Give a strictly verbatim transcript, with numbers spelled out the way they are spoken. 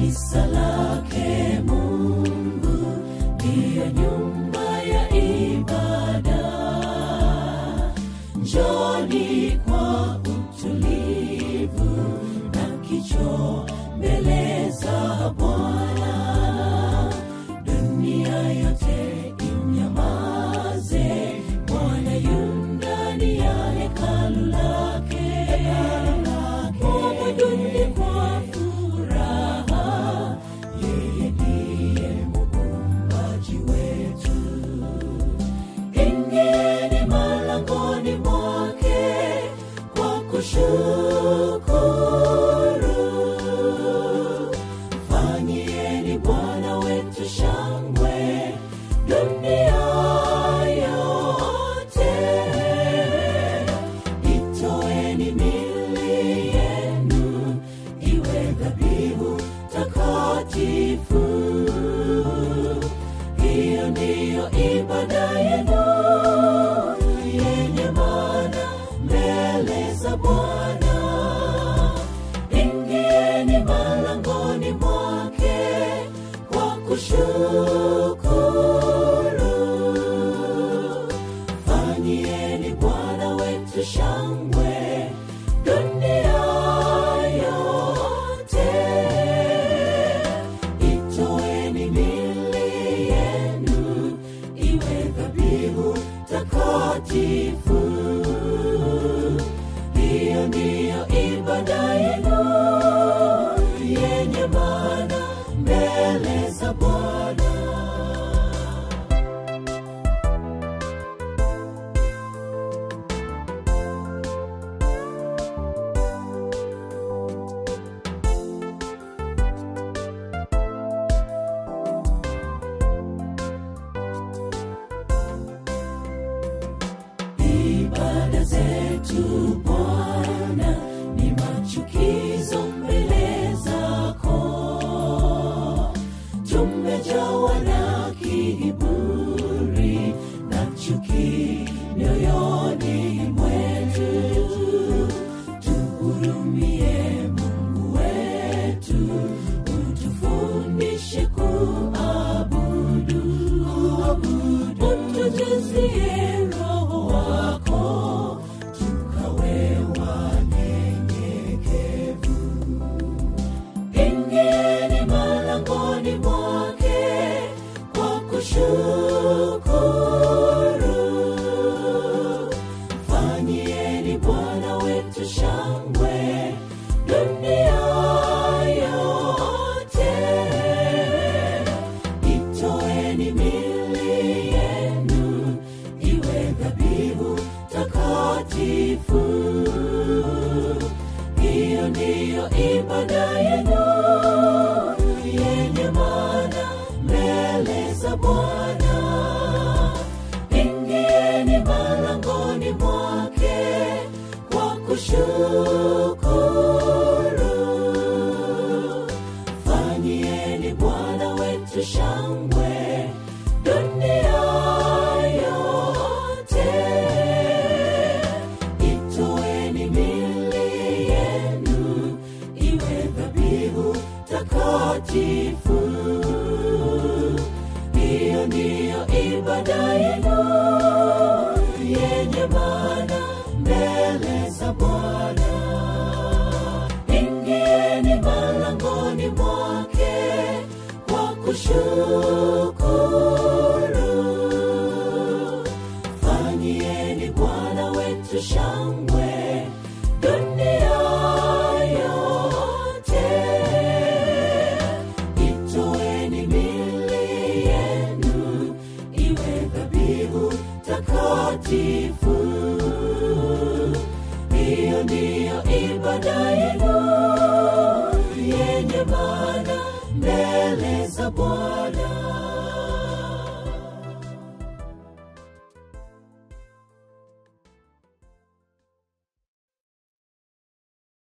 kanisa lake Mungu ndiyo nyumba ya ibada. Njoni kwa utulivu na kicho mbele za Bwana. Dunia yote inyamaze, Bwana yu ndani ya hekalu lake. Mwabuduni kwa furaha, yeye ndiye muumbaji wetu. Ingieni malangoni mwake kwa kushukuru. Fanyieni Bwana wetu shangwe, dunia yote. Itoeni mili yenu iwe dhabihu takatifu. Hiyo ndiyo ibada yenu yenye maana mbele za Bwana. Ingieni malangoni mwake kwa kushukuru. Fanyieni Bwana wetu shangwe, dunia yote. Itoeni mili yenu iwe dhabihu takatifu. Hiyo ndiyo ibada yenu yenye maana mbele za Bwana. Ibada zetu Bwana ni machukizo mbele zako. Tumejawa na kiburi na chuki mioyoni mwetu. Tuhurumie Mungu wetu, utufundishe kuabudu. Utujazie Roho wako, tukawe wanyenyekevu. Ingieni malangoni mwake kwa kushukuru. Fanyieni Bwana wetu shangwe, dunia yote. Itoeni mili yenu iwe dhabihu takatifu. Hiyo ndiyo ibada yenu yenye maana mbele za Bwana. Ingieni malangoni mwake kwa kushukuru. Fanyieni Bwana wetu shangwe, dunia yote. Itoeni mili yenu iwe dhabihu takatifu. Hiyo ndiyo ibada yenu yenye maana mbele za Bwana. Ingieni malangoni mwake kwa kushukuru. Fanyieni Bwana wetu shangwe, dunia yote. Itoeni mili yenu iwe dhabihu takatifu. Hiyo ndiyo